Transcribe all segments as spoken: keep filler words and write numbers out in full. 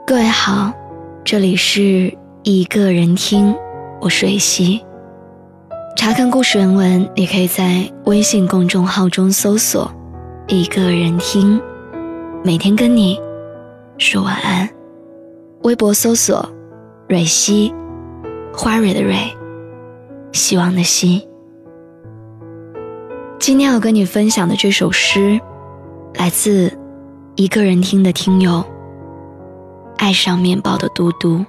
各位好，这里是一个人听，我是蕊希。查看故事原文，你可以在微信公众号中搜索一个人听，每天跟你说晚安。微博搜索蕊希，花蕊的蕊，希望的希。今天要跟你分享的这首诗来自一个人听的听友爱上面包的嘟嘟。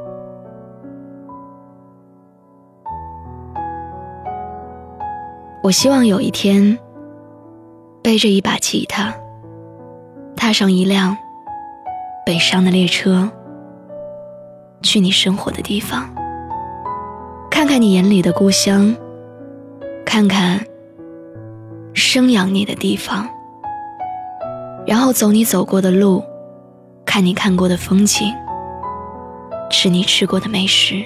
我希望有一天背着一把吉他，踏上一辆北上的列车，去你生活的地方，看看你眼里的故乡，看看生养你的地方，然后走你走过的路，看你看过的风景，吃你吃过的美食。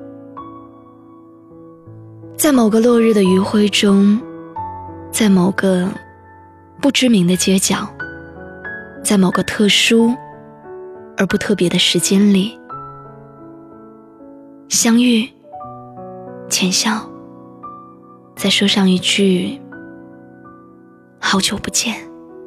在某个落日的余晖中，在某个不知名的街角，在某个特殊而不特别的时间里，相遇浅笑，再说上一句好久不见。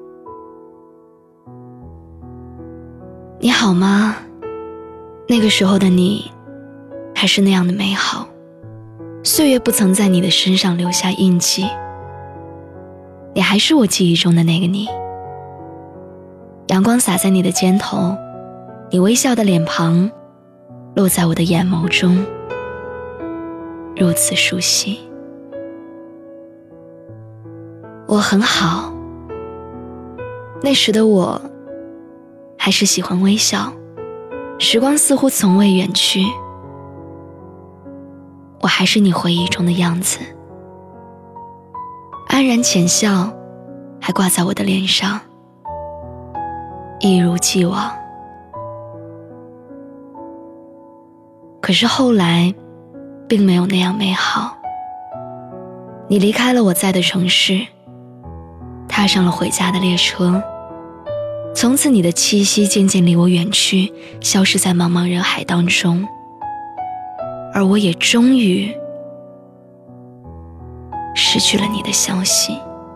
你好吗？那个时候的你还是那样的美好，岁月不曾在你的身上留下印记，你还是我记忆中的那个你。阳光洒在你的肩头，你微笑的脸庞落在我的眼眸中，如此熟悉。我很好，那时的我还是喜欢微笑，时光似乎从未远去，我还是你回忆中的样子，安然浅笑还挂在我的脸上，一如既往。可是后来并没有那样美好，你离开了我在的城市，踏上了回家的列车，从此你的气息渐渐离我远去，消失在茫茫人海当中，而我也终于失去了你的消息。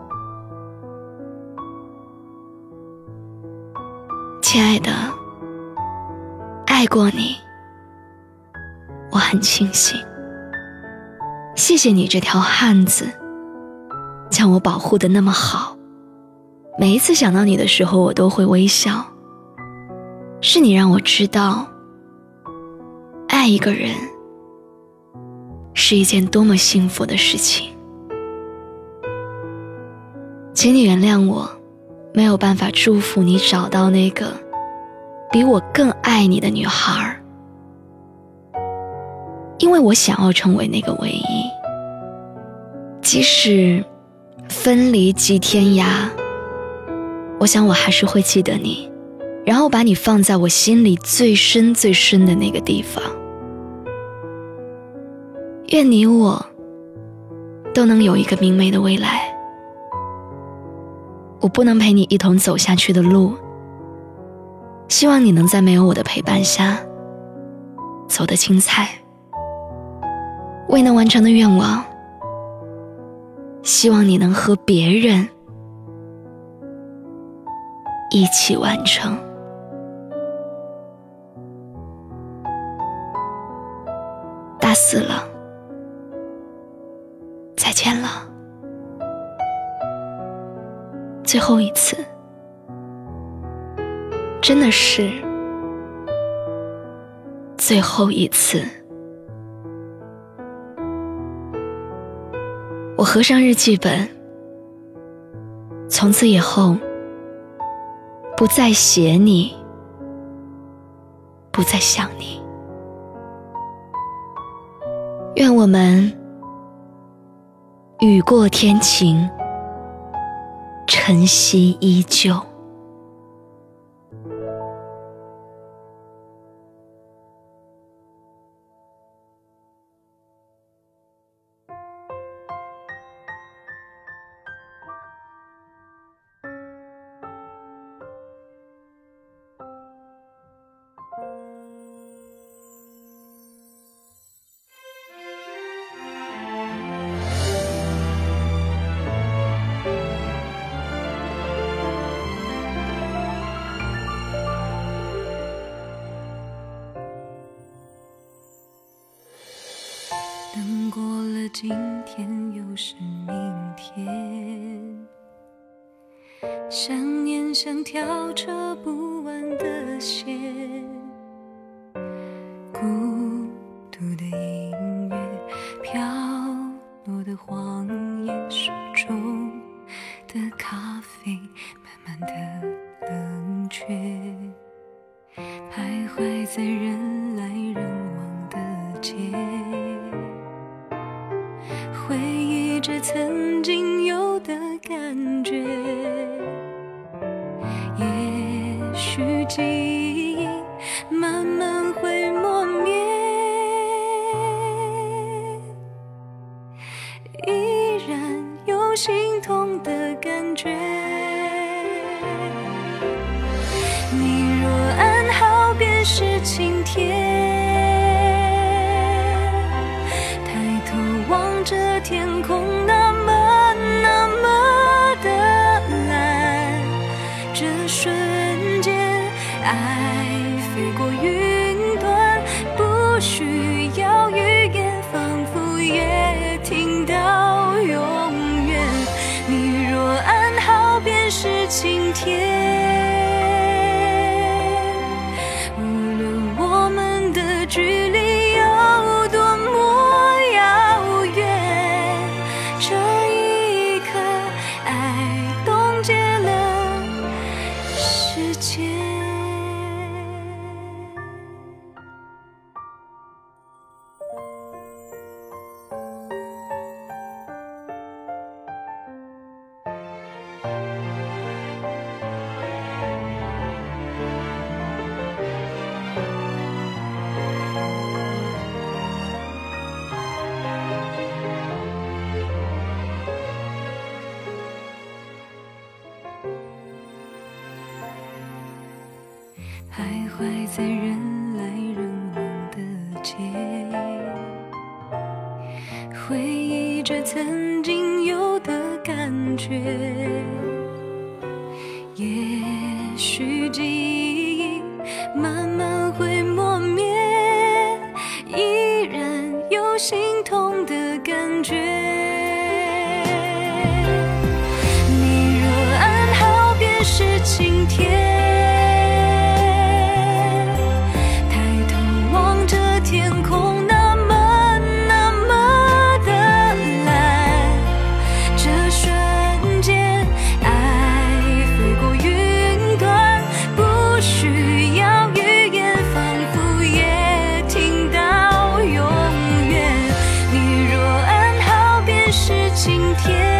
亲爱的，爱过你，我很庆幸，谢谢你这条汉子，将我保护得那么好，每一次想到你的时候，我都会微笑。是你让我知道，爱一个人是一件多么幸福的事情。请你原谅我，没有办法祝福你找到那个比我更爱你的女孩，因为我想要成为那个唯一。即使分离即天涯，我想我还是会记得你，然后把你放在我心里最深最深的那个地方。愿你我都能有一个明媚的未来。我不能陪你一同走下去的路，希望你能在没有我的陪伴下走得精彩。未能完成的愿望，希望你能和别人一起完成。大四了，再见了，最后一次，真的是最后一次。我合上日记本，从此以后不再写你，不再想你。愿我们雨过天晴，晨曦依旧。 今天又是明天，想念像条扯不完的线，孤独的音乐，飘落的黄叶，手中的咖啡慢慢的冷却，徘徊在人来人往的街，回忆着曾经有的感觉，也许记忆慢慢会磨灭，依然有心痛的感觉。你若安好便是晴天，抬头望着天空，那么那么的蓝，这瞬间爱飞过云端，不需要语言，仿佛也听到永远。你若安好便是晴天，距离有多么遥远，这一刻爱冻结了时间。徘徊在人来人往的街，回忆着曾经有的感觉，也许记忆慢慢会磨灭，依然有心痛的感觉。你若安好便是晴天，天空那么那么的蓝，这瞬间爱飞过云端，不需要语言，仿佛也听到永远。你若安好便是晴天。